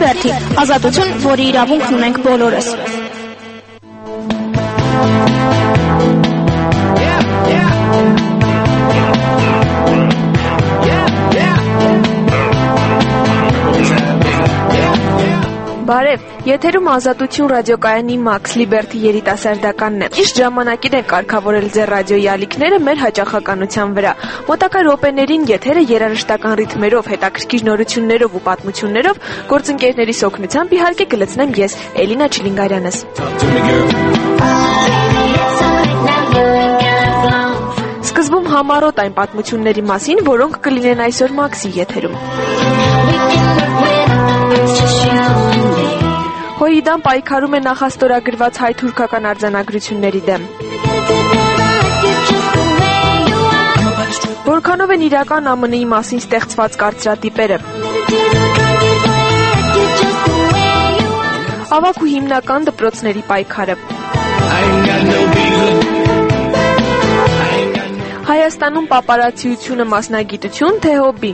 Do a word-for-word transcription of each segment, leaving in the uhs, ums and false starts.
Լիբերթի, ազատություն, որի իրավունքն ունենք բոլորս։ Բարև, եթերում Ազատություն ռադիոկայանի Max Liberty երիտասարդականն է։ Ճիշտ ժամանակին է կարգավորել ձեր ռադիոյի ալիքները մեր հաճախականության վրա։ Մոտակա րոպեներին եթերը երաժշտական ռիթմերով, հետաքրքիր նորություններով ու պատմություններով գործընկերներիս օգնությամբ իհարկե կլցնեմ ես, Էլինա Չիլինգարյանս։ Սկզբում համառոտ այն պատմությունների մասին, որոնք կլինեն այսօր Max-ի եթերում։ Հոիդան պայքարում է նախաստորագրված հայ-թուրքական արձանագրությունների դեմ։ Որքանով են իրական Α Մն-ի մասին ստեղծված կարծրատիպերը։ Ավագ ու հիմնական դպրոցների պայքարը։ Հայաստանում պապարացիությունը մասնագիտություն, թե հոբբի։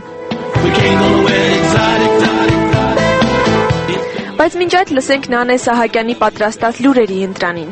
Բայց մինչ այդ լսենք Նանե Սահակյանի պատրաստած լուրերի ընտրանին։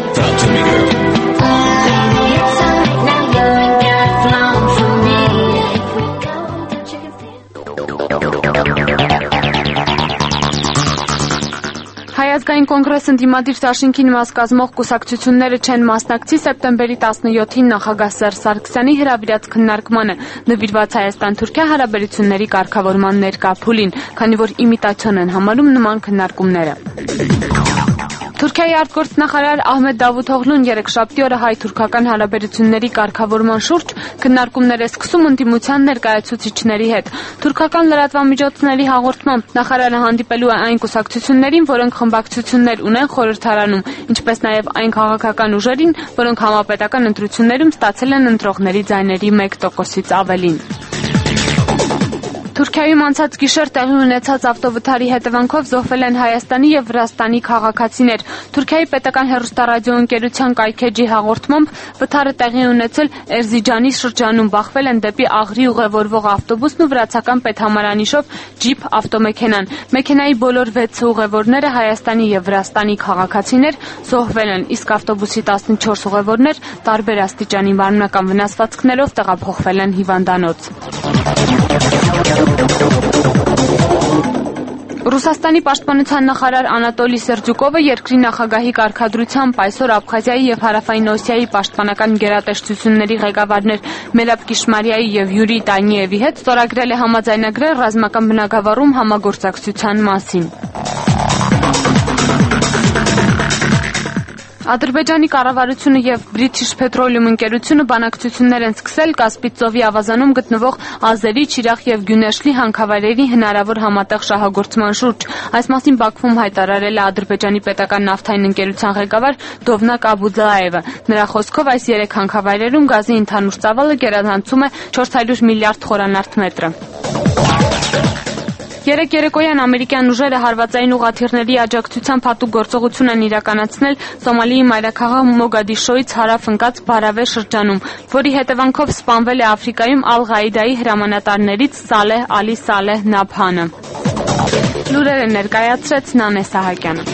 Հայազգային կոնգրես ընդդիմադիր դաշինքին մաս կազմող կուսակցությունները չեն մասնակցի սեպտեմբերի տասնյոթին նախագահ Սերժ Սարգսյանի հրավիրած քննարկմանը նվիրված Հայաստան-Թուրքիա հարաբերությունների կարգավորման ներկա փուլին, քանի որ իմիտացիոն են համարում նման քննարկումները։ Թուրքիայի արտգործնախարար Ահմեդ Դավութօղլուն երեքշաբթի օրը հայ-թուրքական հարաբերությունների կարգավորման շուրջ քննարկումներ է սկսում ընդդիմության ներկայացուցիչների հետ։ Թուրքական լրատվամիջոցների հաղորդմամբ նախարարը հանդիպելու է այն կուսակցություններին, որոնք խմբակցություններ ունեն խորհրդարանում, ինչպես նաև այն քաղաքական ուժերին, որոնք համապետական ընտրություններում ստացել են ընտրողների ձայների մեկ տոկոսից ավելին։ Թուրքիայում անցած գիշեր տեղի ունեցած ավտովթարի հետևանքով զոհվել են Հայաստանի եւ Վրաստանի քաղաքացիներ։ Թուրքիայի պետական հեռուստարադիոընկերության կայքեջի հաղորդմամբ վթարը տեղի ունեցել Էրզիջանի շրջանում, բախվել են դեպի Աղրի ուղևորվող ավտոբուսն ու վրացական պետհամարանիշով ջիփ ավտոմեքենան։ Մեքենայի բոլոր վեց ուղևորները Հայաստանի եւ Վրաստանի քաղաքացիներ զոհվել են, իսկ ավտոբուսի տասնչորս ուղևորներ տարբեր աստիճանի մարմնական վնասվածքներով տեղափոխվել են հիվանդանոց։ Ռուսաստանի պաշտպանության նախարար Անատոլի Սերձյուկովը երկրի նախագահի կարգադրությամբ այսօր Աբխազիայի եւ Հարավային Օսիայի պաշտպանական գերատեսչությունների ղեկավարներ Մելապ Կիշմարիայի եւ Յուրի Տանիևի հետ ստորագրել է համաձայնագրեր ռազմական բնագավառում համագործակցության մասին։ Ադրբեջանի կառավարությունը եւ British Petroleum ընկերությունը բանակցություններ են սկսել Կասպից ծովի ավազանում գտնվող Ազերի, Չիրախ եւ Գյունեշլի հանքավայրերի հնարավոր համատեղ շահագործման շուրջ։ Այս մասին Բաքվում հայտարարել է Ադրբեջանի պետական նավթային ընկերության ղեկավար Դովնակ Աբուձաևը։ Նրա խոսքով այս երեք հանքավայրերում գազի ընդհանուր ծավալը գերազանցում է չորս հարյուր միլիարդ խորանարդ մետրը։ Երեկ երեկոյան ամերիկյան ուժերը հարվածային ուղղաթիռների աջակցությամբ հատուկ գործողություն են իրականացնել Սոմալիի մայրաքաղաք Մոգադիշոյից հարավ ընկած Բարավե շրջանում, որի հետևանքով սպանվել է Աֆրիկայում Ալ-Ղաիդայի հրամանատարներից Սալեհ Ալի Սալեհ Նաբհանը։ Լուրերը ներկայացրեց Նանե Սահակյանը։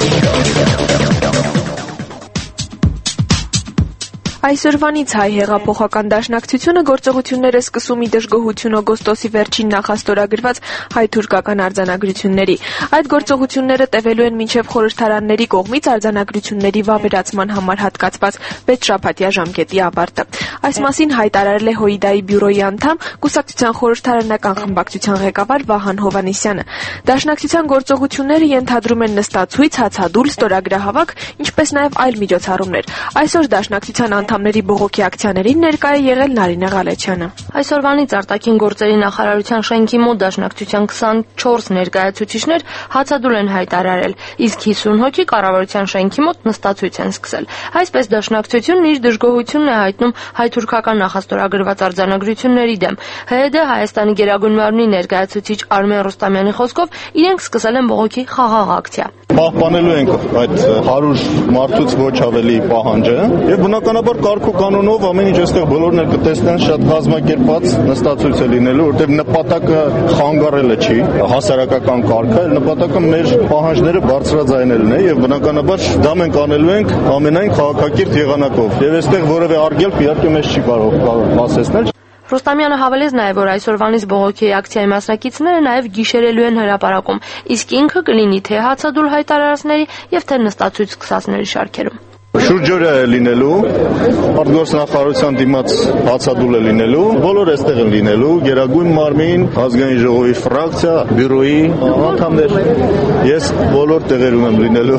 Այսօրվանից հայ հեղափոխական դաշնակցությունը գործողություններ է սկսում ի դժգոհություն օգոստոսի վերջին նախաստորագրված հայ-թուրքական արձանագրությունների։ Այդ գործողությունները տևելու են մինչև խորհրդարանների կողմից արձանագրությունների վավերացման համար հատկացված վեց-շաբաթյա ժամկետի ավարտը։ Այս մասին հայտարարել է Հոիդայի բյուրոյի անդամ, կուսակցության խորհրդարանական խմբակցության ղեկավար Վահան Հովհաննիսյանը։ Դաշնակցության գործողությունները ենթադրում են նստացույց, հացադուլ, ստորագրահավաք, ինչպես նաև այլ միջոցառումներ։ Այսօր դաշնակցության անդամների բողոքի ակցիաներին ներկա է եղել Նարինե Ղալեչյանը։ Այսօրվանից արտաքին գործերի նախարարության շենքի մոտ դաշնակցության քսանչորս ներկայացուցիչներ հացադուլ են հայտարարել, իսկ հիսուն հոգի կառավարության շենքի մոտ նստացույց են սկսել։ Այսպես դաշնակցությունն իր դժգոհությունն է հայտնում հայ-թուրքական նախաստորագրված արձանագրությունների դեմ։ Հ Հ Դ Հայաստանի Գերագույն մարմնի ներկայացուցիչ Արմեն Ռուստամյանի խոսքով իրենք սկսել են բողոքի խաղաղ ակցիա։ Պահպանելու ենք այդ հարյուր մարդուց ոչ ավելի պահանջը եւ բնականաբար կարգ ու կանոնով ամեն ինչ այստեղ բոլորն էլ կտեսնեն շատ կազմակերպված նստածույց է լինելու, որտեղ նպատակը խանգարելը չի, հասարակական կարգը, նպատակը մեր պահանջները բարձրաձայնելն է եւ բնականաբար դա մենք անելու ենք ամենայն քաղաքակիրթ եղանակով։ Եվ այստեղ որևէ արգելք իհարկե մեզ չի կարող ասեցնել։ Ռուստամյանը հավելեց նաև, որ այսօրվանից բողոքի ակցիայի մասնակիցները նաև գիշերելու են հրապարակում, իսկ ինքը կլինի թե հացադուլ հայտարարածների եւ թե նստածույց սկսածների շարքերում։ Շուրջօրյա է լինելու, արտգործնախարարության դիմաց հացադուլ է լինելու, բոլոր այստեղ են լինելու, Գերագույն մարմին, ազգային ժողովի ֆրակցիա, բյուրոյի անդամներ։ Ես բոլոր տեղերում եմ լինելու։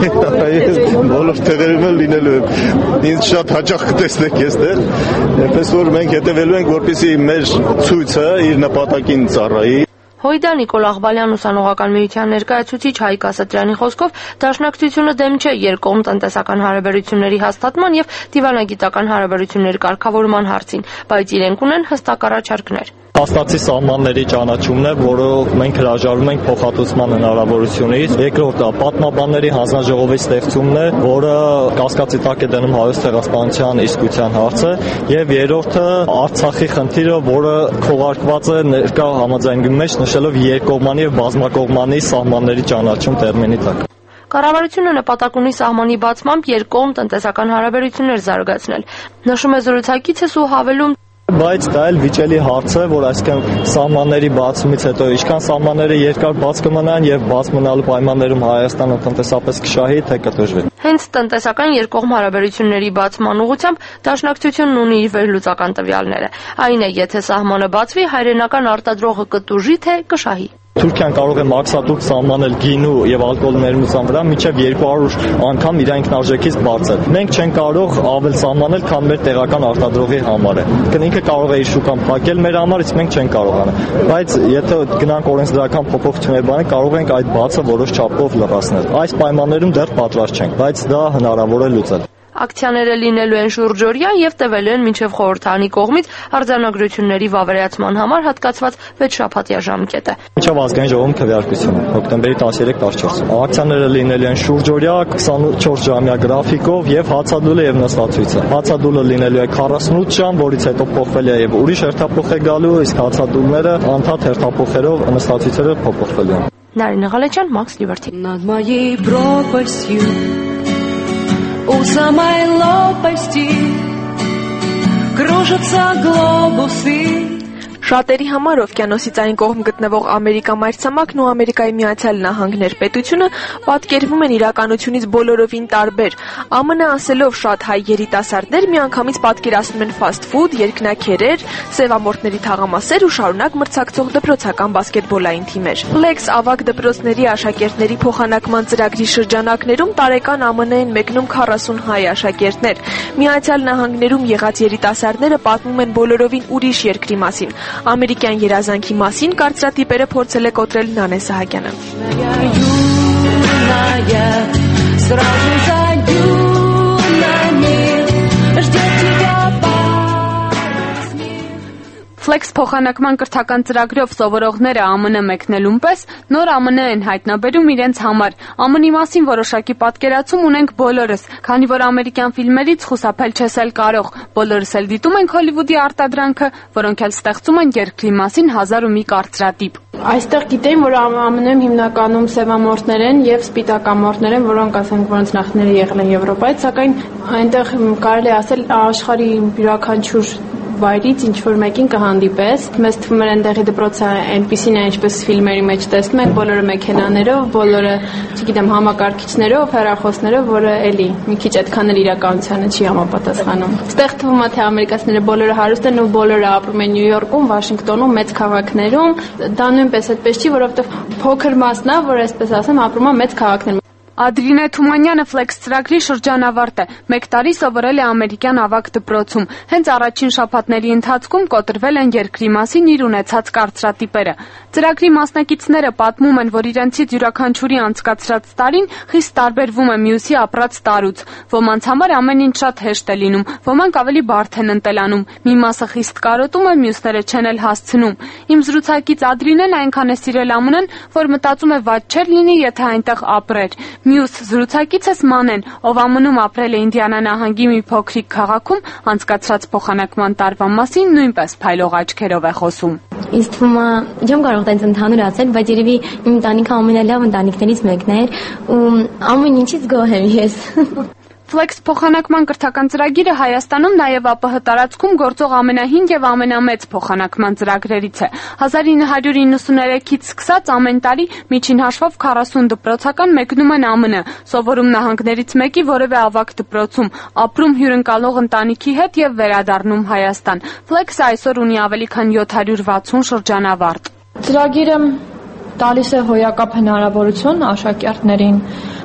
Ես բոլոր տեղերում եմ լինելու եմ։ Ինձ շատ հաճախ կտեսնեք այստեղ, այնպես որ մենք հետևելու ենք, որպեսզի մեր ցույցը իր նպատակին ծառայի։ Հույդա Նիկոլ Աղբալյան ուսանողական միության ներկայացուցիչ Հայկ Ասատրյանի խոսքով դաշնակցությունը դեմ չէ երկկողմ տնտեսական հարաբերությունների հաստատման եւ դիվանագիտական հարաբերությունների կարգավորման հարցին, բայց իրենք ունեն հստակ առաջարկներ։ Հաստատի սահմանների ճանաչումն է, որը մենք հրաժարվում ենք փոխհատուցման հնարավորությունից։ Երկրորդը պատմաբանների հանձնաժողովի ստեղծումն է, որը կասկածի տակ է դնում հայոց ցեղասպանության իսկության հարցը, եւ երրորդը Արցախի խնդիրը, որը քողարկված է ներկա համաձայնագրի մեջ նշելով երկկողմանի եւ բազմակողմանի սահմանների ճանաչում տերմինի տակ։ Կառավարությունը նպատակ ունի սահմանի բացմամբ երկկողմ տնտեսական հարաբերություններ զարգացնել։ Նշում է զրուցակիցս ու հավելում. Բայց դա էլ վիճելի հարց է, որ այսքան սահմանների բացումից հետո ինչքան սահմանները երկար բաց կմնան եւ բաց մնալու պայմաններում Հայաստանը տնտեսապես կշահի, թե կտժվի։ Հենց տնտեսական երկկողմ հարաբերությունների բացման ուղղությամբ դաշնակցությունն ունի իր վերլուծական տվյալները։ Այն է, եթե սահմանը բացվի, հայրենական արտադրողը կտուժի, թե կշահի։ Թուրքիան կարող է մաքսատուր սահմանել գինու եւ ալկոհոլի ներմուծման վրա մինչեւ երկու հարյուր անգամ իր ինքնարժեքից բարձր։ Մենք չենք կարող ավել սահմանել, քան մեր տեղական արտադրողի համար է։ Ինքը կարող է իր շուկան փակել մեր համար, իսկ մենք չենք կարողանա։ Բայց եթե գնանք օրենսդրական փոփոխություններ բանը, կարող ենք այդ բացը որոշ չափով լրացնել։ Այս պայմաններում դեռ պատրաստ չենք, բայց դա հնարավոր է լուծել։ Ակցիաները լինելու են շուրջօրյա եւ տևելու են մինչեւ խորհրդանի կողմից արձանագրությունների վավերացման համար հատկացված վեց շաբաթյա ժամկետը։ Մինչեւ ազգային ժողովում քվեարկությունը հոկտեմբերի տասներեք տասնչորս։ Ակցիաները լինելու են շուրջօրյա քսանուչորս ժամյա գրաֆիկով եւ հացադուլը եւ նստածույցը։ Հացադուլը լինելու է քառասունութ ժամ, որից հետո փոխվել է եւ ուրիշ հերթափոխ է գալու, իսկ հացադուլները անդադ հերթափոխերով նստածույցերը փոփոխվելու են։ Նարինե Ղալեջյան, Max Liberty։ Над моей пропастью у самой лопасти кружатся глобусы. Շատերի համար օվկիանոսից այն կողմ գտնվող Ամերիկա մայրցամաքն ու Ամերիկայի Միացյալ Նահանգներ պետությունը պատկերվում են իրականությունից բոլորովին տարբեր։ ԱՄՆ ասելով շատ հայ երիտասարդներ միանգամից պատկերացնում են ֆասթ ֆուդ, երկնաքերեր, սևամորթների թաղամասեր ու շարունակ մրցակցող դպրոցական բասկետբոլային թիմեր։ Flex ավագ դպրոցների աշակերտների փոխանակման ծրագրի շրջանակներում տարեկան ԱՄՆ են մեկնում քառասուն հայ աշակերտներ։ Միացյալ Նահանգներում եղած երիտասարդները պատմում են բոլորովին ուրիշ երկրի մասին։ Ամերիկյան երազանքի մասին կարծրատիպերը փորձել է կոտրել Նանե Սահակյանը։ Flex փոխանակման կրթական ծրագրով սովորողները ԱՄՆ մեկնելուն պես նոր ԱՄՆ են հայտնաբերում իրենց համար։ ԱՄՆ-ի մասին որոշակի պատկերացում ունենք բոլորս, քանի որ ամերիկյան ֆիլմերից խուսափել չես էլ կարող։ Բոլորս էլ դիտում ենք Հոլիվուդի արտադրանքը, որոնք էլ ստեղծում են երկրի մասին հազար ու մի կարծրատիպ։ Այստեղ գիտեին, որ ԱՄՆ-ում հիմնականում սևամորթներ են եւ սպիտակամորթներ են, որոնք ասենք որոնց նախնիները եղել են Եվրոպայից, սակայն այնտեղ կարելի ասել աշխարհի յուրաքանչյուր վայրից ինչ որ մեկին կհանդիպես։ Մեզ թվում է այնտեղի դպրոցը այնպեսին է, ինչպես ֆիլմերի մեջ տեսնում ենք, բոլորը մեքենաներով, բոլորը, չգիտեմ, համակարգիչներով, հեռախոսներով, որը էլի մի քիչ այդքան էլ իրականությանը չի համապատասխանում։ Այստեղ թվում է, թե ամերիկացիները բոլորը հարուստ են ու բոլորը ապրում են Նյու Յորքում, Վաշինգտոնում, մեծ քաղաքներում։ Դա նույնպես այդպես չի, որովհետև փոքր մասն է, որ այսպես ասեմ, ապրում է մեծ քաղաքներում։ Ադրինե Թումանյանը Flex ծրագրի շրջանավարտ է։ Մեկ տարի սովորել է ամերիկյան ավագ դպրոցում։ Հենց առաջին շաբաթների ընթացքում կոտրվել են երկրի մասին իր ունեցած կարծրատիպերը։ Ծրագրի մասնակիցները պատմում են, որ իրենցից յուրաքանչյուրի անցկացրած տարին խիստ տարբերվում է մյուսի ապրած տարուց։ Ոմանց համար ամեն ինչ շատ հեշտ է լինում, ոմանք ավելի բարդ են ընտելանում։ Մի մասը խիստ կարոտում է, մյուսները չեն էլ հասցնում։ Իմ զրուցակից Ադրինեն այնքան է սիրել ԱՄՆ-ն, որ մտածում է վատ չէր լինի, եթե այնտեղ ապրեր։ Մյուս զրուցակիցս Մանեն, ով ամնում ապրել է Ինդիանա նահանգի մի փոքրիկ քաղաքում, անցկացրած փոխանակման տարվա մասին նույնպես փայլող աչքերով է խոսում։ Ինձ թվում է, չեմ կարող տենց ընդհանուր ասել, բայց երևի իմ ընտանիքը ամենալավ ընտանիքներից մեկն էր ու ամեն ինչից գոհ եմ ես։ Flex փոխանակման կրթական ծրագիրը Հայաստանում նաև ԱՊՀ տարածքում գործող ամենահին եւ ամենամեծ փոխանակման ծրագրերից է։ հազար ինը հարյուր իննսուներեքից սկսած ամեն տարի միջին հաշվով քառասուն դպրոցական մեկնում են ԱՄՆ, սովորում նահանգներից մեկի որևէ ավագ դպրոցում, ապրում հյուրընկալող ընտանիքի հետ եւ վերադառնում Հայաստան։ Flex-ը այսօր ունի ավելի քան յոթ հարյուր վաթսուն շրջանավարտ։ Ծրագիրը տալիս է հոյակապ հնարավորություն աշակերտներին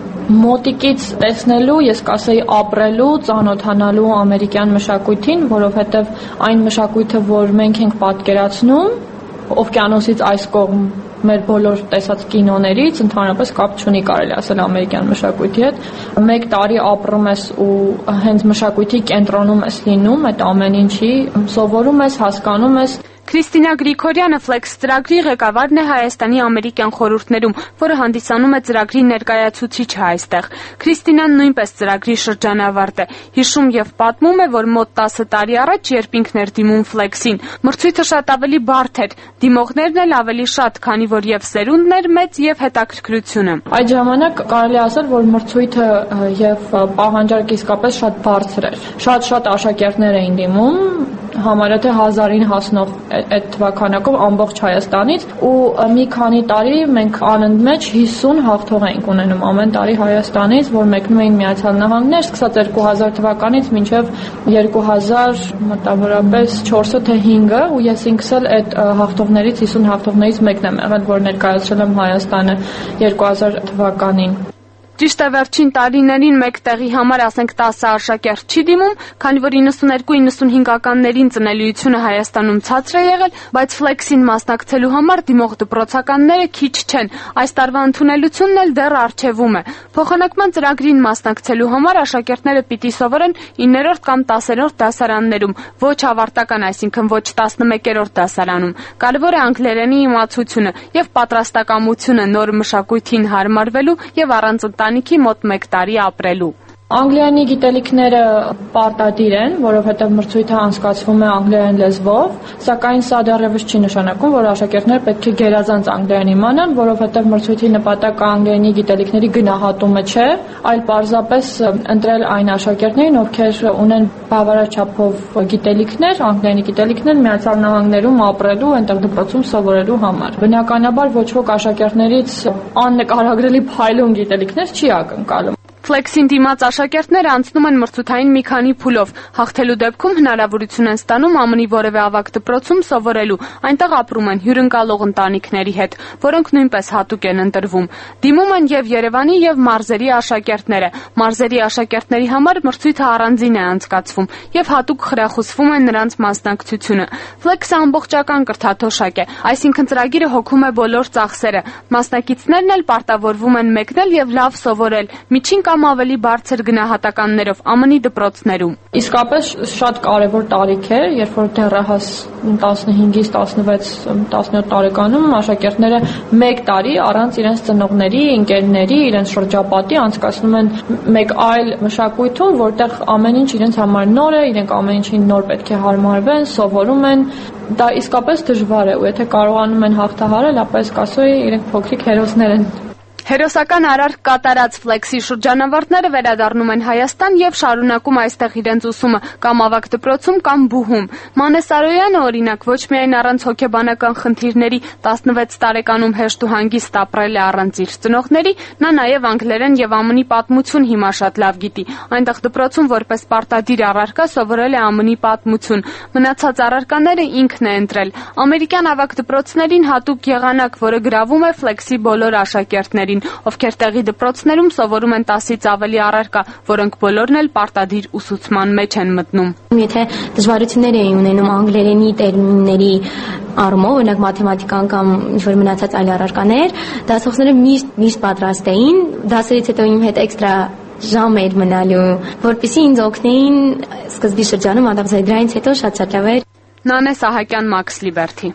մոտիկից տեսնելու, ես կասեի ապրելու, ծանոթանալու ամերիկյան մշակույթին, որովհետև այն մշակույթը, որ մենք ենք պատկերացնում, օվկիանոսից այս կողմ մեր բոլոր տեսած կինոներից ընդհանրապես կապ չունի, կարելի ասել, ամերիկյան մշակույթի հետ։ Մեկ տարի ապրում ես ու հենց մշակույթի կենտրոնում ես լինում, այդ ամեն ինչի սովորում ես, հասկանում ես։ Քրիստինա Գրիգորյանը Flex ծրագրի ղեկավարն է Հայաստանի ամերիկյան խորհուրդներում, որը հանդիսանում է ծրագրի ներկայացուցիչը այստեղ։ Քրիստինան նույնպես ծրագրի շրջանավարտ է։ Հիշում եւ պատմում է, որ մոտ տասը տարի առաջ, երբ ինքն էր դիմում Flex-ին, մրցույթը շատ ավելի բարդ էր, դիմողներն էլ ավելի շատ, քանի որ եւ սերունդն էր մեծ եւ հետաքրքրությունը։ Այդ ժամանակ կարելի ասել, որ մրցույթը եւ պահանջարկը իսկապես շատ բարձր էր։ Շատ-շատ աշակերտներ էին դիմում, համարյա թե հազարին հասնող այդ թվականակով ամբողջ Հայաստանից ու մի քանի տարի մենք անընդմեջ հիսուն հաղթող էինք ունենում ամեն տարի Հայաստանից, որ մեկնում էին Միացյալ Նահանգներ, սկսած երկու հազար թվականից մինչև երկու հազար մոտավորապես չորսը թե հինգը ու ես ինքս էլ այդ հաղթողներից հիսուն հաղթողներից մեկն եմ եղել, որ ներկայացրել եմ Հայաստանը երկու հազար թվականին։ Ճիշտ է, վերջին տարիներին մեկ տեղի համար ասենք տասը աշակերտ չի դիմում, քանի որ իննսուներկու իննսունհինգականներին ծնելիությունը Հայաստանում ցածր է եղել, բայց Flex-ին մասնակցելու համար դիմող դպրոցականները քիչ չեն։ Այս տարվա ընդունելությունն էլ դեռ առջևում է։ Փոխանակման ծրագրին մասնակցելու համար աշակերտները պիտի սովորեն իններորդ կամ տասերորդ դասարաններում, ոչ ավարտական, այսինքն ոչ տասնմեկերորդ դասարանում։ Կարևոր է անգլերենի իմացությունը եւ պատրաստակամությունը նոր մշակույթին հարմարվելու եւ առանց ընտանիքի մոտ մեկ տարի ապրելու։ Անգլերենի գիտելիքները պարտադիր են, որովհետև մրցույթը անցկացվում է անգլերեն լեզվով, սակայն սա դեռևս չի նշանակում, որ աշակերտները պետք է գերազանց անգլերեն իմանան, որովհետև մրցույթի նպատակը անգլերենի գիտելիքների գնահատումը չէ, այլ պարզապես ընտրել այն աշակերտներին, ովքեր ունեն բավարար չափով գիտելիքներ, անգլերենի գիտելիքներ Միացյալ Նահանգներում ապրելու, այնտեղ դպրոցում սովորելու համար։ Բնականաբար ոչ ոք աշակերտներից աննկարագրելի փայլուն գիտելիքներ չի ակնկալում։ Flex-ին դիմաց աշակերտները անցնում են մրցութային մի քանի փուլով։ Հաղթելու դեպքում հնարավորություն են ստանում ԱՄՆ-ի որևէ ավագ դպրոցում սովորելու։ Այնտեղ ապրում են հյուրընկալող ընտանիքների հետ, որոնք նույնպես հատուկ են ընտրվում։ Դիմում են եւ Երևանի եւ մարզերի աշակերտները։ Մարզերի աշակերտների համար մրցույթը առանձին է անցկացվում եւ հատուկ խրախուսվում է նրանց մասնակցությունը։ Flex-ը ամբողջական կրթաթոշակ է, այսինքն ծրագիրը հոգում է բոլոր ծախսերը։ Մասնակիցներն էլ պարտավորվում են մեկնել եւ լավ սովորել։ Միջին կամ ավելի բարձր գնահատականներով ԱՄՆ-ի դպրոցներում։ Իսկապես շատ կարևոր տարիք է, երբ որ դեռահաս տասնհինգից տասնվեց տասնյոթ տարեկանում աշակերտները մեկ տարի առանց իրենց ծնողների, ընկերների, իրենց շրջապատի անցկացնում են մեկ այլ մշակույթում, որտեղ ամեն ինչ իրենց համար նոր է, իրենք ամեն ինչին նոր պետք է հարմարվեն, սովորում են։ Դա իսկապես դժվար է, ու եթե կարողանում են հաղթահարել, ապա ես կասեի, իրենք փոքրիկ հերոսներ են։ Հերոսական արարք կատարած Flex-ի շրջանավարտները վերադառնում են Հայաստան եւ շարունակում այստեղ իրենց ուսումը կամ ավագ դպրոցում կամ բուհում։ Մանե Սարոյանը, օրինակ, ոչ միայն առանց հոգեբանական խնդիրների տասնվեց տարեկանում հեշտ ու հանգիստ ապրել է առանց իր ծնողների, նա նաեւ անգլերեն եւ ԱՄՆ-ի պատմություն հիմա շատ լավ գիտի։ Այնտեղ դպրոցում որպես պարտադիր առարկա սովորել է ԱՄՆ-ի պատմություն։ Մնացած առարկաները ինքն է ընտրել։ Ամերիկյան ավագ դպրոցներին հատուկ եղանակ, որը գրավում է Flex-ի բոլոր աշակերտներին, ովքեր տեղի դպրոցներում սովորում են տասից ավելի առարկա, որոնք բոլորն էլ պարտադիր ուսուցման մեջ են մտնում։ Եթե դժվարություններ էին ունենում անգլերենի տերմինների առումով, օրինակ մաթեմատիկան կամ ինչ-որ մնացած այլ առարկաներ, դասողները միշտ միշտ պատրաստ էին, դասերից հետո իմ հետ էքստրա ժամ էր մնալու, որպեսզի ինձ օգնեին սկզբի շրջանում ադապտացիա, դրանից հետո շատ-շատ լավ էր։ Նանե Սահակյան, Max Liberty։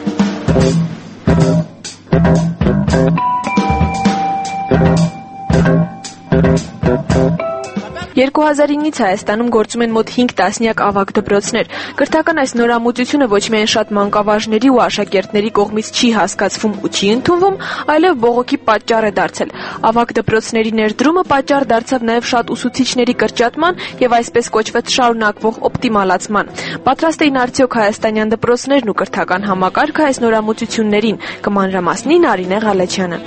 Thank you. երկու հազար իննից Հայաստանում գործում են մոտ հինգ տասնյակ ավագ դպրոցներ։ Կրթական այս նորամուծությունը ոչ միայն շատ մանկավարժների ու աշակերտների կողմից չի հասկացվում ու չի ընդունվում, այլև բողոքի պատճառ է դարձել։ Ավագ դպրոցների ներդրումը պատճառ դարձավ նաև շատ ուսուցիչների կրճատման եւ այսպես կոչված շարունակվող օպտիմալացման։ Պատրաստ էին արդյոք հայաստանյան դպրոցներն ու կրթական համակարգը այս նորամուծություններին, կմանրամասնի Նարինե Ղալեչյանը։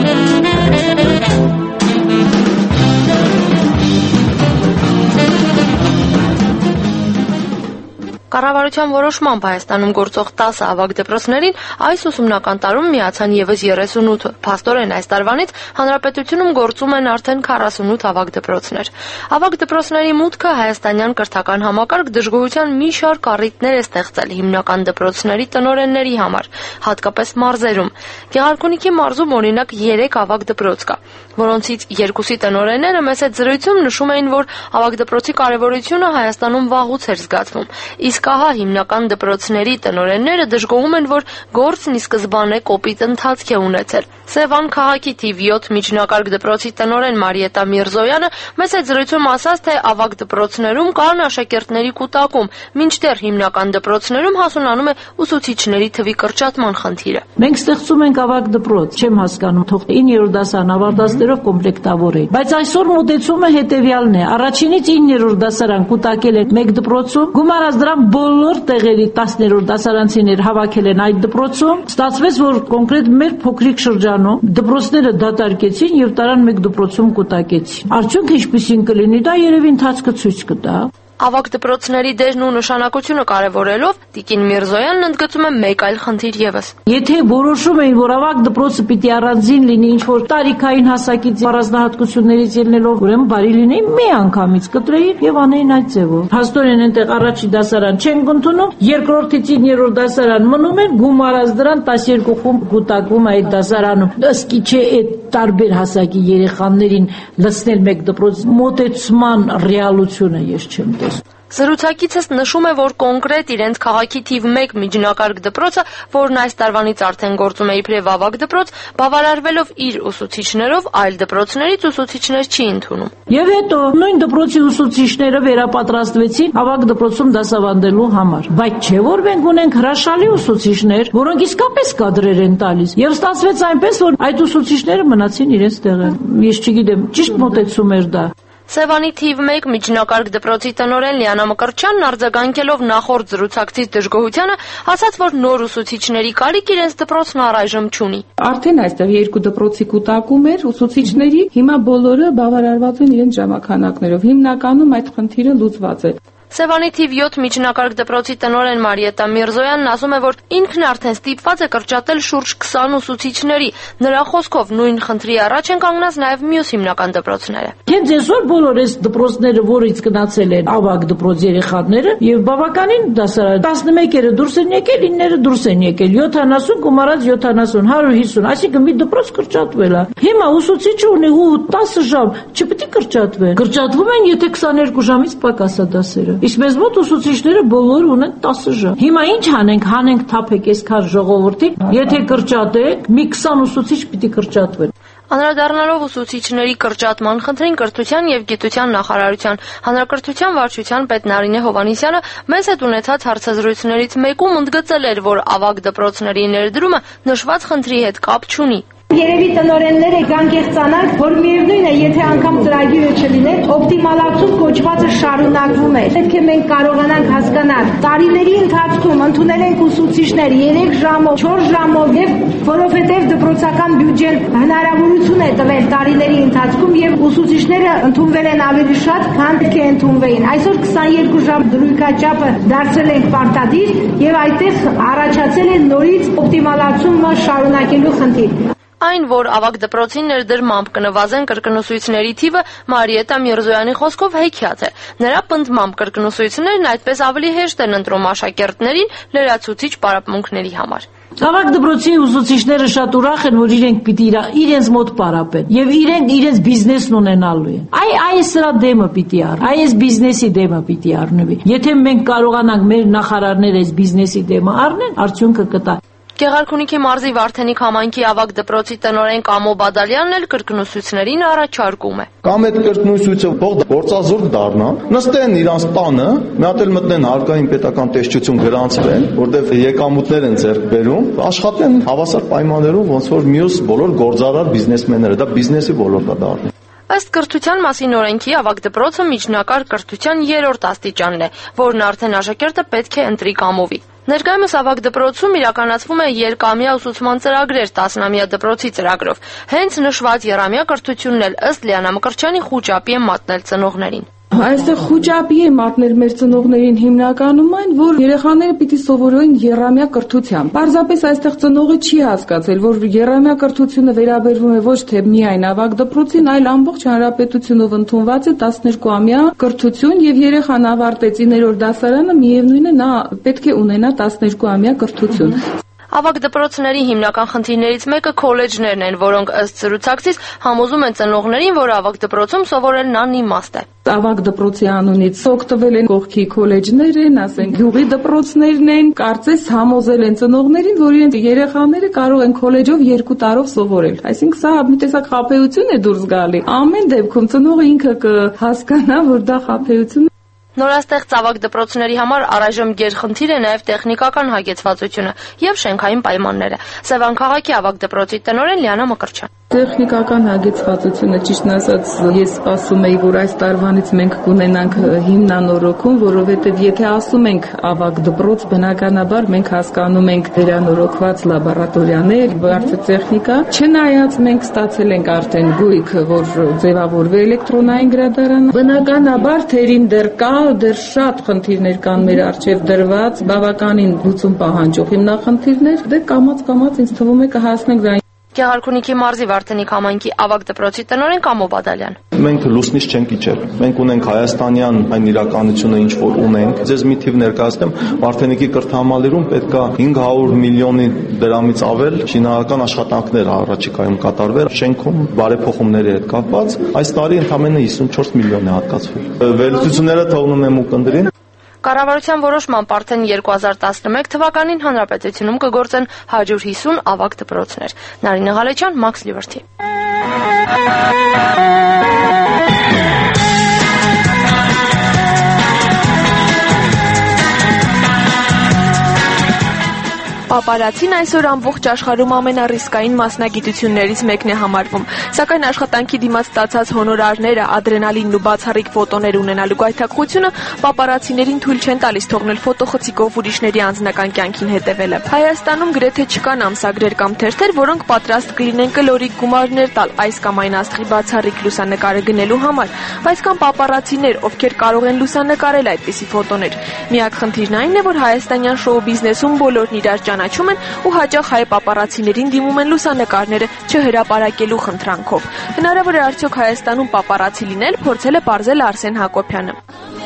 Կառավարության որոշմամբ Հայաստանում գործող տասը ավագ դպրոցներին այս ուսումնական տարում միացան ևս երեսունութը։ Փաստորեն այս տարվանից հանրապետությունում գործում են արդեն քառասունութ ավագ դպրոցներ։ Ավագ դպրոցների մուտքը հայաստանյան կրթական համակարգ դժգոհության մի շարք առիթներ է ստեղծել հիմնական դպրոցների տնօրենների համար, հատկապես մարզերում։ Գեղարքունիքի մարզում օրինակ երեք ավագ դպրոց կա, որոնցից երկուսի տնօրենները մեծ զրույցում նշում էին, որ ավագ դպրոցի կարևորությունը Հայաստանում վաղուց էր զգացվում։ Իսկ ահա հիմնական դպրոցների տնօրենները դժգոհում են, որ գործն ի սկզբանե կոպիտ ընթացք է ունեցել։ Սևան քաղաքի թիվ յոթ միջնակարգ դպրոցի տնօրեն Մարիետա Միրզոյանը մեծ զրույցում ասաց, թե ավագ դպրոցներում կան աշակերտների կուտակում, մինչդեռ հիմնական դպրոցներում հասունանում է ուսուցիչների թվի կրճատման խնդիրը։ Մենք ստեղծում ենք ավագ դպրոց, չեմ հասկանում, թող իններորդ դասարան ավարտածներով կոմպլեկտավոր է։ Բայց այսօր մոտեցումը հետևյալն է. առաջինից իններորդ դասարան կուտակել են մեկ դպրոցում, գումարած դրան բոլոր տեղերի տասներորդ դասարանցիներ հավաքել են այդ դպրոցում, ստացվեց, որ կոնկրետ մեր փոքրիկ շրջանում դպրոցները դատարկեցին եւ տարան մեկ դպրոցում կուտակեցին։ Արդյունքը ինչպեսին կլինի, դա երևի ընթացքը ցույց կտա։ Ավագ դպրոցների դերն ու նշանակությունը կարևորելով Տիկին Միրզոյանն ընդգծում է մեկ այլ խնդիր եւս։ Եթե որոշում էին, որ ավագ դպրոցը պիտի առանձին լինի ինչ-որ տարիքային հասակից առանձնահատկություններից ելնելով, ուրեմն բարի լինեին մի անգամից կտրեին եւ անեին այդ ձևով։ Փաստորեն այնտեղ առաջի դասարան չեն ընդունում, երկրորդից իններորդ դասարան մնում են, գումարած դրան տասներկու խումբ կուտակվում այդ դասարանում։ Ըսկի չէ այդ տարբեր հասակի երեխաներին լցնել մեկ դպրոց մոտեցման ռեալությունը ես չեմ տեսնում։ Զրուցակիցս նշում է, որ կոնկրետ իրենց քաղաքի թիվ մեկ միջնակարգ դպրոցը, որն այս տարվանից արդեն գործում է իբրև ավագ դպրոց, բավարարվելով իր ուսուցիչներով, այլ դպրոցներից ուսուցիչներ չի ընդունում։ Եվ հետո նույն դպրոցի ուսուցիչները վերապատրաստվեցին ավագ դպրոցում դասավանդելու համար։ Բայց չէ որ մենք ունենք հրաշալի ուսուցիչներ, որոնք իսկապես կադրեր են տալիս։ Եվ ստացվեց այնպես, որ այդ ուսուցիչները մնացին իրենց տեղը։ Ես չգիտեմ, ճիշտ մոտեցում էր դա։ Սևանի թիվ մեկ միջնակարգ դպրոցի տնօրեն Լիանա Մկրտչյանն արձագանքելով նախորդ զրուցակցից դժգոհությանը, ասաց, որ նոր ուսուցիչների կարիք իրենց դպրոցն առայժմ չունի։ Արդեն այստեղ երկու դպրոցի կուտակում էր ուսուցիչների, հիմա բոլորը բավարարված են իրենց ժամանականակներով։ Հիմնականում այդ խնդիրը լուծված է։ Սևանի թիվ յոթ միջնակարգ դպրոցի տնօրեն Մարիետա Միրզոյանն ասում է, որ ինքն արդեն ստիպված է կրճատել շուրջ քսան ուսուցիչների։ Նրա խոսքով նույն խնդրի առաջ են կանգնած նաև մյուս հիմնական դպրոցները։ Հենց այսօր բոլոր այս դպրոցները, որից գնացել են ավագ դպրոց երեխաները, եւ բավականին դասարան տասնմեկերը դուրս են եկել, ինները դուրս են եկել, յոթանասուն գումարած յոթանասուն, հարյուր հիսուն, այսինքն մի դպրոց կրճատվել է։ Հիմա ուսուցիչը ունի տասը ժամ, չպետք է կրճատվեն։ Կրճատվում են, եթե քսաներկու ժամից պակաս է դասերը։ Իսկ մեզ մոտ ուսուցիչները բոլոր ունեն տասը ժամ։ Հիմա ինչ անենք, հանենք թափեք այսքան ժողովրդին, եթե կրճատենք, մի քսան ուսուցիչ պիտի կրճատվեն։ Անդրադառնալով ուսուցիչների կրճատման խնդրին կրթության եւ գիտության նախարարության հանրակրթության վարչության պետ Նարինե Հովհաննիսյանը մեզ հետ ունեցած հարցազրույցներից մեկում ընդգծել էր, որ ավագ դպրոցների ներդրումը նշված խնդրի հետ կապ չունի։ Երևի տնօրենները կան կեղծանանք, որ միևնույն է, եթե անգամ ծրագիրը չլիներ, օպտիմալացում կոչվածը շարունակվում է։ Պետք է մենք կարողանանք հասկանալ, տարիների ընթացքում ընդունել ենք ուսուցիչներ երեք ժամով, չորս ժամով, եւ որովհետեւ դպրոցական բյուջեն հնարավորություն է տվել տարիների ընթացքում եւ ուսուցիչները ընդունվել են ավելի շատ, քան պետք է ընդունվեին։ Այսօր քսաներկու ժամ դրույքաչափը դարձրել ենք պարտադիր եւ այդտեղ առաջացել է նորից օպտիմալացումը շարունակելու խնդիր։ Այն, որ ավագ դպրոցի ներդրմամբ կնվազեն կրկնուսույցների թիվը, Մարիետա Միրզոյանի խոսքով հեքիաթ է։ Նրա պնդմամբ կրկնուսույցներն այդպես ավելի հեշտ են ընտրում աշակերտներին լրացուցիչ պարապմունքների համար։ Ավագ դպրոցի ուսուցիչները շատ ուրախ են, որ իրենք պիտի իրենց մոտ պարապեն եւ իրենք իրենց բիզնեսն ունենալու են։ Այ այս սրա դեմը պիտի առ, այս բիզնեսի դեմը պիտի առնվի։ Եթե մենք կարողանանք մեր նախարարները այս բիզնեսի դեմը առնեն, արդյունքը կտա։ Գեղարքունիքի մարզի Վարդենիկ համայնքի ավագ դպրոցի տնօրեն Կամո Բադալյանն էլ կրկնուսույցներին առաջարկում է։ Կամ այդ կրկնուսույցը փող գործազուրկ դառնա, նստեն իրանց տանը, մի հատ էլ մտնեն հարկային պետական տեսչություն գրանցվեն, որտեղ եկամուտներ են ձեռք բերում, աշխատեն հավասար պայմաններում, ոնց որ մյուս բոլոր գործարար բիզնեսմենները, դա բիզնեսի ոլորտ է դառնում։ Ըստ կրթության մասին օրենքի ավագ դպրոցը միջնակարգ կրթության երրորդ աստիճանն է, որն արդեն աշակերտը պետք է ընտրի կամովի։ Ներկայումս ավագ դպրոցում իրականացվում է երկամյա ուսուցման ծրագրեր տասնամյա դպրոցի ծրագրով։ Հենց նշված եռամյա կրթությունն էլ ըստ Լիանա Մկրտչյանի խուճապի է մատնել ծնողներին։ Այստեղ խուճապի է մատնել մեր ծնողներին հիմնականում այն, որ երեխաները պիտի սովորեն եռամյա կրթությամբ։ Պարզապես այստեղ ծնողը չի հասկացել, որ եռամյա կրթությունը վերաբերվում է ոչ թե միայն ավագ դպրոցին, այլ ամբողջ հանրապետությունով ընդունված է տասներկուամյա կրթություն եւ երեխան ավարտեցի ներորդ դասարանը, միևնույն է նա պետք է ունենա տասներկուամյա կրթություն։ Ավագ դպրոցների հիմնական խնդիրներից մեկը քոլեջներն են, որոնք ըստ զրուցակցից համոզում են ծնողներին, որ ավագ դպրոցում սովորելն անիմաստ է։ Ավագ դպրոցի անունից օգտվել են կողքի քոլեջներ են, ասենք գյուղի դպրոցներն են, կարծես համոզել են ծնողներին, որ իրենց երեխաները կարող են քոլեջով երկու տարով սովորել։ Այսինքն սա մի տեսակ խաբեություն է դուրս գալի։ Ամեն դեպքում ծնողը ինքը կհասկանա, որ դա խաբեություն է։ Նորաստեղծ ավագ դպրոցների համար առայժմ գերխնդիր է նաև տեխնիկական հագեցվածությունը եւ շենքային պայմանները։ Սևան քաղաքի ավագ դպրոցի տնօրեն Լիանա Մկրտչյան։ Տեխնիկական հագեցվածությունը, ճիշտն ասած, ես սպասում էի, որ այս տարվանից մենք կունենանք հիմնանորոգում, որովհետև եթե ասում ենք ավագ դպրոց, բնականաբար մենք հասկանում ենք վերանորոգված լաբորատորիաներ, բարձր տեխնիկա։ Չնայած մենք ստացել ենք արդեն գույք, որ ձևավորվի էլեկտրոնային գրադարան։ Բնականաբար թերին դեռ կա, դեռ շատ խնդիրներ կան մեր առջև դրված, բավականին լուծում պահանջող հիմնախնդիրներ, դե կամաց-կամաց ինձ թվում է կհասնենք դրան։ Գեղարքունիքի մարզի Վարդենիկ համայնքի ավագ դպրոցի տնօրեն Կամո Բադալյան։ Մենք լուսնից չենք իջել։ Մենք ունենք հայաստանյան այն իրականությունը, ինչ որ ունենք։ Ձեզ մի թիվ ներկայացնեմ, Վարդենիկի կրթահամալիրում պետքա հինգ հարյուր միլիոնի դրամից ավել շինարարական աշխատանքներ առաջիկայում կատարվեր։ Շենքում բարեփոխումների հետ կապված այս տարի ընդամենը հիսունչորս միլիոն է հատկացվել։ Վերլուծությունները թողնում եմ ու կնդրին։ Կառավարության որոշմամբ արդեն երկու հազար տասնմեկ թվականին հանրապետությունում կգործեն հարյուր հիսուն ավագ դպրոցներ։ Նարինե Ղալեչյան, Մաքս Լիվերթի։ Պապարացին այսօր ամբողջ աշխարհում ամենառիսկային մասնագիտություններից մեկն է համարվում, սակայն աշխատանքի դիմաց ստացած հոնորարները, ադրենալինն ու բացառիկ ֆոտոներ ունենալու գայթակղությունը պապարացիներին թույլ չեն տալիս թողնել ֆոտոխցիկով ուրիշների անձնական կյանքին հետևելը։ Հայաստանում գրեթե չկան ամսագրեր կամ թերթեր, որոնք պատրաստ կլինեն կլորիկ գումարներ տալ այս կամ այն աստղի բացառիկ լուսանկարը գնելու համար, բայց կան պապարացիներ, ովքեր կարող են լուսանկարել այդպիսի ֆոտոներ։ Միակ խնդիրն այն է, որ հայաստանյան շոու բիզնեսում բոլորն իրար ճանաչում են ու հաճախ հայ պապարացիներին դիմում են լուսանկարները չհրապարակելու խնդրանքով։ Հնարավոր է արդյոք Հայաստանում պապարացի լինել, փորձել է պարզել Արսեն Հակոբյանը։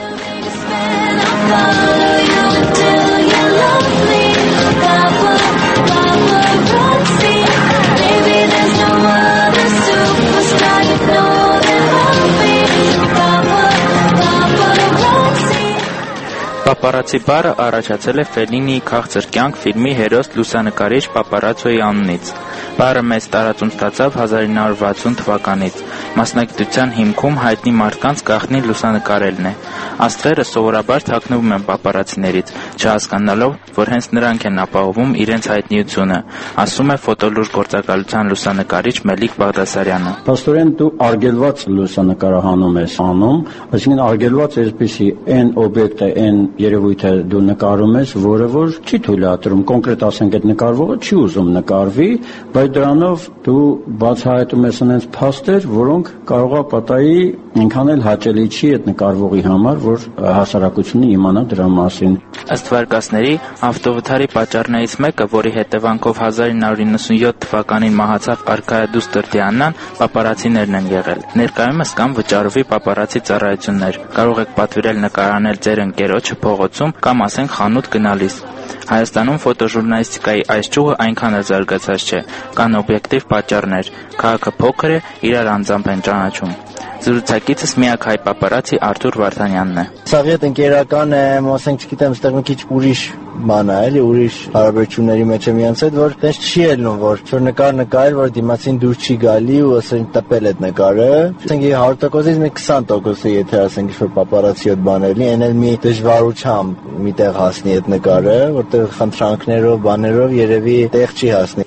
Պապարացի բառը առաջացել է Ֆելինիի «Քաղցր կյանք» ֆիլմի հերոս լուսանկարիչ Պապարացոյի անունից։ Բառը մեծ տարածում ստացավ հազար ինը հարյուր վաթսուն թվականից։ Մասնագիտության հիմքում հայտնի մարդկանց գաղտնի լուսանկարելն է։ Աստղերը սովորաբար թաքնվում են պապարացիներից, չհասկանալով, որ հենց նրանք են ապահովում իրենց հայտնիությունը, ասում է ֆոտոլուր գործակալության լուսանկարիչ Մելիք Բաղդասարյանը։ Փաստորեն դու արգելված լուսանկարահանում ես անում, այսինքն արգելված այսպիսի այն օբյեկտը, այն երևույթը դու նկարում ես, որը որ չի թույլատրում, կոնկրետ ասենք այդ նկարվողը չի ուզում նկարվի, բայց դրանով դու բացահայտում ես այնց փաստեր, որոնք կարող է պատահի այնքան էլ հաճելի չի այդ նկարվողի համար, որ հասարակությունը իմանա դրա մասին։ Ըստ վարկածների, ավտովթարի պատճառներից մեկը, որի հետևանքով հազար ինը հարյուր իննսունյոթ թվականին մահացավ Արքայադուս Տրտյանն, պապարացիներն են եղել։ Ներկայումս կան վճարովի պապարացի ծառայություններ։ Կարող եք պատվիրել նկարանել ձեր ընկերոջը փողոցում կամ ասենք խանութ գնալիս։ Հայաստանում ֆոտոժուրնալիստիկայի այս ճյուղը այնքան էլ զարգացած չէ, կան օբյեկտիվ պատճառներ։ Քաղաքը փոքր է, իրար անձամբ են ճանաչում։ Զրուցակիցս միակ հայ պապարացի Արթուր Վարդանյանն է։ Սա իդ ընկերական է, ասենք, չգիտեմ, ստեղ մի քիչ ուրիշ բան է, էլի, ուրիշ հարաբերությունների մեջ է միանց հետ, որ տես չի ելնում, որ որ նկար նկարել, որ դիմացին դուրս չի գալի ու ասենք տպել այդ նկարը։ Ասենք հարյուր տոկոսից մի քսան տոկոսը եթե ասենք ինչ-որ պապարացի հետ բան էլի, այն էլ մի դժվարությամբ միտեղ հասնի այդ նկարը, որտեղ խնդրանքներով, բաներով երևի տեղ չի հասնի։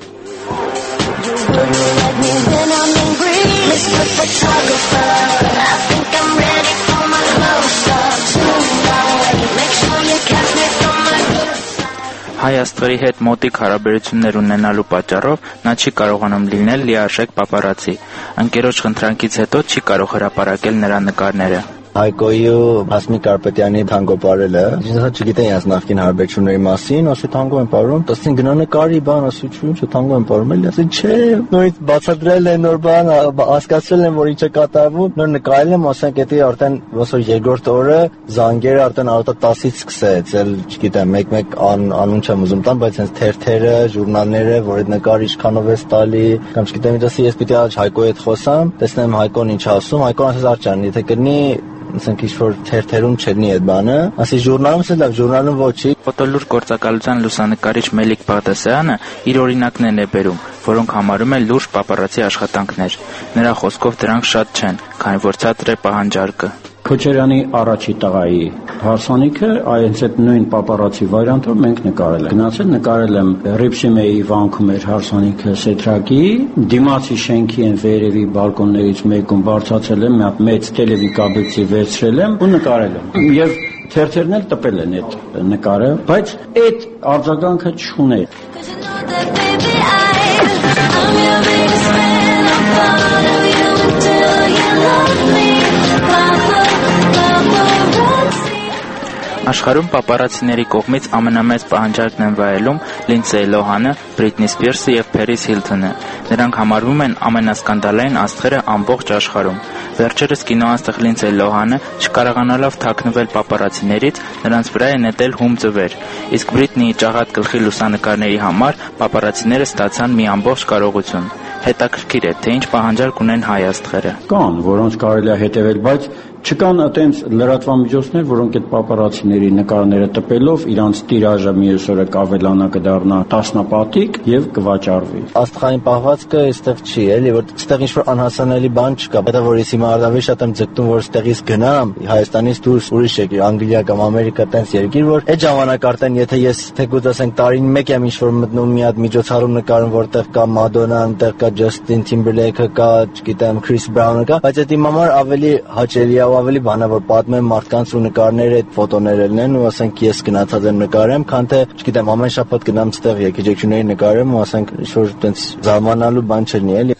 Հայ աստղերի հետ մոտիկ հարաբերություններ ունենալու պատճառով նա չի կարողանում լինել լիարժեք պապարացի։ Ընկերոջ խնդրանքից հետո չի կարող հրապարակել նրա նկարները։ Հայկոյի ու Հասմիկ Կարպետյանի թանգո ապարելը, ես չգիտեի այս նախկին հարաբերությունների մասին, ասի թանգո եմ ապարում, ասին գնա նկարի բան, ասի ինչ թանգո եմ ապարում, էլի ասի չէ, նույնիսկ բացատրել են նոր բան, հասկացել են, որ ինչ է կատարվում, նոր նկարել եմ, ասենք էդի արդեն ոնց որ երկրորդ օրը զանգերը արդեն արդեն տասից սկսեց, էլ չգիտեմ, մեկ-մեկ անուն չեմ ուզում տամ, բայց հենց թերթերը, ժուրնալները, որ այդ նկարը ինչքանով է ստալի, կամ չգիտեմ, ինչ ասի, ես պիտի աջ Հայկոյի հետ խոսամ, տեսնեմ Հայկոն ինչ ասում, Հայկոն ասես արջան, եթե կնի ասենք ինչ-որ թերթերում չլինի այդ բանը, ասի ժուրնալում սա լավ, ժուրնալում ոչի։ Ֆոտոլուր գործակալության լուսանկարիչ Մելիք Բաղդասարյանը իր օրինակներն է բերում, որոնք համարում է լուրջ պապարացի աշխատանքներ։ Նրա խոսքով դրանք շատ չեն, քանի որ ցածր է պահանջարկը։ Քոչարյանի առաջի տղայի հարսանիքը այնց այդ նույն պապարացի վարիանտով մենք նկարել ենք։ Գնացել նկարել եմ Ռիփսիմեի վանքում էր հարսանիքը Սեթրակի, դիմացի շենքի են վերևի բալկոններից մեկում բարձրացել եմ, մի հատ մեծ տելևիկաբելցի վերցրել եմ ու նկարել եմ։ Եվ թերթերն էլ տպել են այդ նկարը, բայց այդ արձագանքը չուներ։ Աշխարհում պապարացիների կողմից ամենամեծ պահանջարկն են վայելում Լինդսեյ Լոհանը, Բրիթնի Սպիրսը եւ Փերիս Հիլթոնը։ Նրանք համարվում են ամենասկանդալային աստղերը ամբողջ աշխարհում։ Վերջերս կինոաստղ Լինդսեյ Լոհանը, չկարողանալով թաքնվել պապարացիներից, նրանց վրա է նետել հում ձվեր։ Իսկ Բրիթնիի ճաղատ գլխի լուսանկարների համար պապարացիները ստացան մի ամբողջ կարողություն։ Հետաքրքիր է, թե ինչ պահանջարկ ունեն հայ աստղերը։ Կան, որոնց կարելի է հետևել, բայց չկան այտենց լրատվամիջոցներ, որոնք այդ պապարացիների նկարները տպելով իրանց տիրաժը մյուս օրը կավելանա, կդառնա տասնապատիկ եւ կվաճառվի։ Աստղային պահվածքը այստեղ չի, էլի, որ այստեղ ինչ-որ անհասանելի բան չկա։ Դա որ ես հիմա արդյոք շատ եմ ձգտում, որ այստեղից գնամ, Հայաստանից դուրս ուրիշ երկիր, Անգլիա կամ Ամերիկա, տենց երկիր, որ այդ ժամանակ արդեն եթե ես թեկուզ ասենք տարին մեկ եմ ինչ-որ մտնում մի հատ միջոցառում նկարում, որտեղ կա Մադոնան, այնտեղ կա Ջասթին Թիմբերլեյքը, կա, չգիտեմ, Քրիս Բրաունը կա, բայց այդ իմ համար ավելի հաճելի է ավելի բան է, որ պատմեմ մարդկանց ու նկարները այդ ֆոտոներն են ու ասենք ես գնացած եմ նկարեմ, քան թե չգիտեմ ամեն շաբաթ գնամ ստեղ եկեղեցիների նկարեմ ու ասենք ինչ-որ տենց զարմանալու բան չլինի, էլի։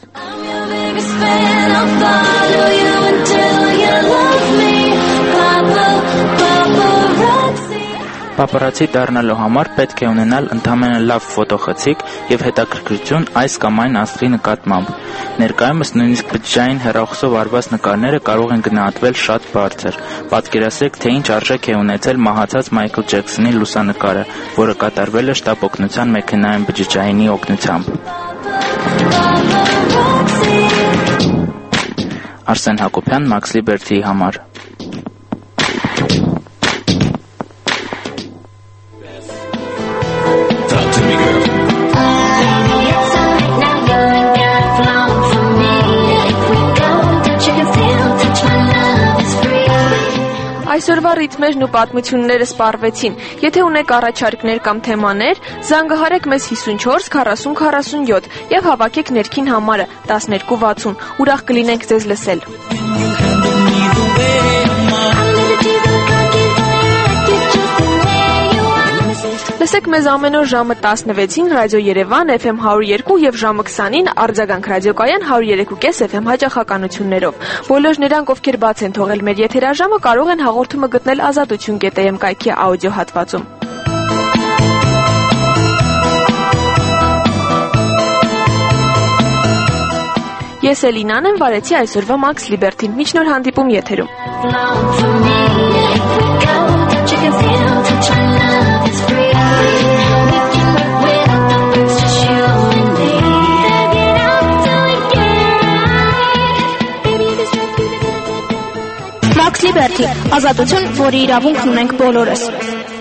Պապարացի դառնալու համար պետք է ունենալ ընդամենը լավ ֆոտոխցիկ եւ հետաքրքրություն այս կամ այն աստղի նկատմամբ։ Ներկայումս նույնիսկ բջջային հեռախոսով արված նկարները կարող են գնահատվել շատ բարձր։ Պատկերացրեք, թե ինչ արժեք է ունեցել մահացած Մայքլ Ջեքսոնի լուսանկարը, որը կատարվել է շտապ օգնության մեքենայում բջջայինի օգնությամբ։ Արսեն Հակոբյան, Մաքս Լիբերթիի համար։ Այսօրվա ռիթմերն ու պատմությունները սպառվեցին։ Եթե ունեք առաջարկներ կամ թեմաներ, զանգահարեք մեզ հիսունչորս քառասուն քառասունյոթ եւ հավաքեք ներքին համարը տասներկու վաթսուն։ Ուրախ կլինենք ձեզ լսել։ Լսեք մեզ ամեն օր ժամը տասնվեցին Ռադիո Երևան Էֆ Էմ հարյուր երկու եւ ժամը քսանին Արձագանք ռադիոկայան հարյուր երեք կես Էֆ Էմ հաճախականություններով։ Բոլոր նրանք, ովքեր բաց են թողել մեր եթերաժամը, կարող են հաղորդումը գտնել ազատություն կետ էմ կայքի աուդիո հատվածում։ Ես Էլինան եմ, վարեցի այսօրվա Մաքս Լիբերթին։ Մինչ նոր հանդիպում եթերում։ հերթի, ազատություն, որի իրավունքն ունենք բոլորս։